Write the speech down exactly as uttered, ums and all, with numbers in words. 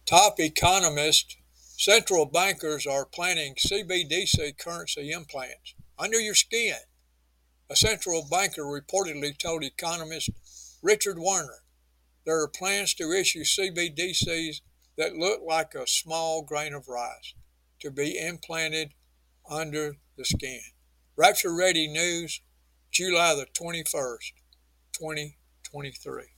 Top economists, central bankers are planning C B D C currency implants under your skin. A central banker reportedly told economist Richard Werner there are plans to issue C B D Cs that look like a small grain of rice to be implanted under the skin. Rapture Ready News, July the twenty-first, twenty twenty-three.